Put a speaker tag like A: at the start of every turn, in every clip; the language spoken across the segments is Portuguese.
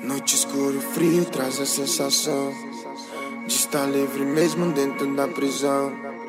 A: Noite escura e frio traz a sensação de estar livre mesmo dentro da prisão.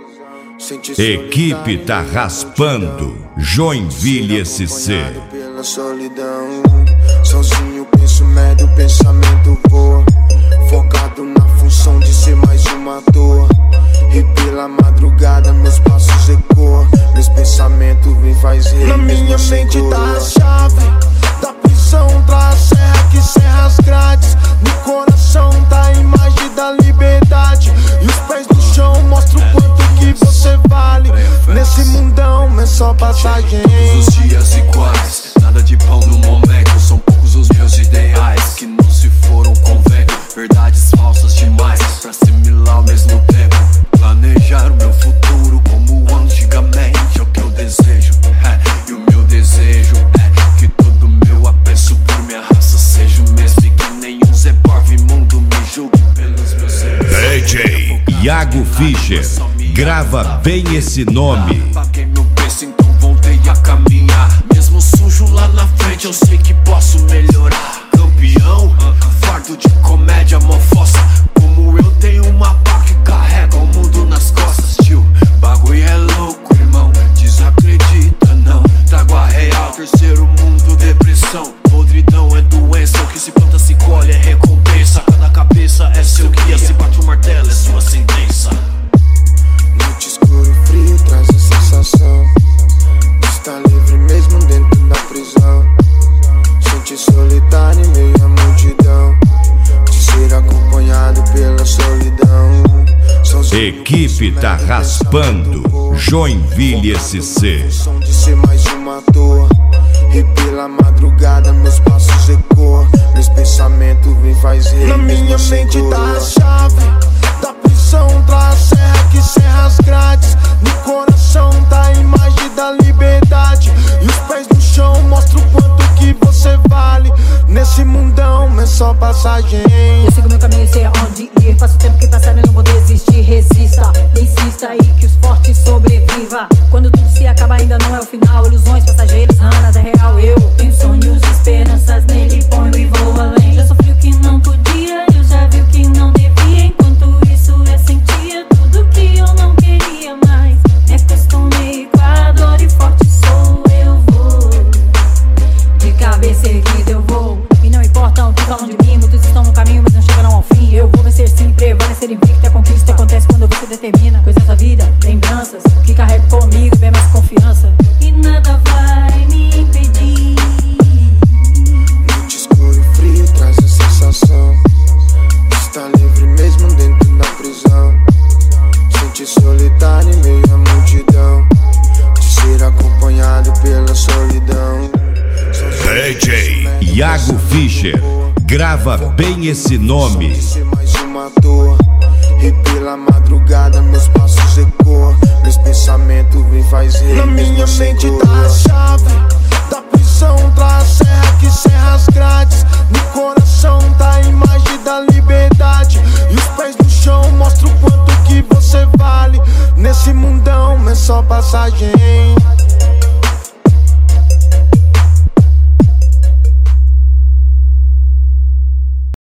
B: Equipe tá raspando, Joinville SC.
A: Pela solidão, sozinho penso merda, o pensamento voa, focado na função de ser mais uma toa. E pela madrugada meus passos ecoam, meus pensamentos vêm faz rir. Na minha mente tá a chave da prisão, traz a serra que serra as grades. No coração tá a imagem da liberdade, e os pés no chão mostram o quanto que você vale. Nesse mundão é só passagem.
C: Todos os dias iguais, nada de pão no momento. São poucos os meus ideais que não se foram com vento. Verdades falsas demais pra assimilar ao mesmo tempo. Planejar o meu futuro como antigamente é o que eu desejo. E o meu desejo é que todo meu apreço por minha raça seja o mesmo, e que nenhum Zé Porve mundo me julgue pelos meus erros.
B: DJ Iago Fischer, grava bem esse nome.
C: Paguei meu preço, então voltei a caminhar. Mesmo sujo lá na frente, eu sei que posso melhorar. Campeão, fardo de comédia, mofossa. Como eu tenho uma pá que carrega o mundo nas costas, tio. Bagulho é louco, irmão, desacredita não. Trago a real, terceiro mundo, depressão. Podridão é doença, o que se planta se colhe, é recompensa. Cada cabeça é seu guia, se bate o martelo é sua sentença.
A: Noite escura e frio traz a sensação de estar livre mesmo dentro da prisão. Sentir solitário em meio à multidão, de ser acompanhado pela solidão.
B: Equipe tá raspando, Joinville SC.
A: De ser mais uma toa, e pela madrugada meus passos ecoam, meus pensamentos vêm faz rir. Na minha mente tá a chave da prisão, traz a serra que serra as grades. No coração tá a imagem da liberdade, e os pés no chão mostram o quanto que você vale. Nesse mundão é só passagem.
D: Eu sigo meu caminho, sei aonde ir. Faço o tempo que passar, eu não vou desistir. Resista, insista e que os fortes sobreviva. Quando tudo se acaba ainda não é o final. Ilusões passageiras, nada é real. Eu tenho sonhos, esperanças, nele ponho e vou além. Já sofri o que não podia, eu já vi o que não devia. Enquanto isso eu sentia tudo que eu não queria mais. Me acostumei com a dor e forte sou eu vou. De cabeça erguida eu vou, e não importa o que falam de mim. Muitos estão no caminho mas não chegarão ao fim. Eu vou vencer sim, prevalecer invicto. A conquista acontece quando você determina coisas da vida, lembranças, o que carrego comigo, bem mais confiança. E nada vai me impedir.
A: Noite escura e frio traz a sensação de estar livre mesmo dentro da prisão. Sentir solitário em meio à multidão, de ser acompanhado pela solidão.
B: DJ Iago Fischer, grava bem esse nome.
A: Ser mais uma toa, e pela madrugada meus passos ecoam, meus pensamentos vêm faz rir. Na minha mente tá a chave da prisão, traz a serra que serra as grades. No coração tá a imagem da liberdade, e os pés no chão mostram o quanto que você vale. Nesse mundão é só passagem.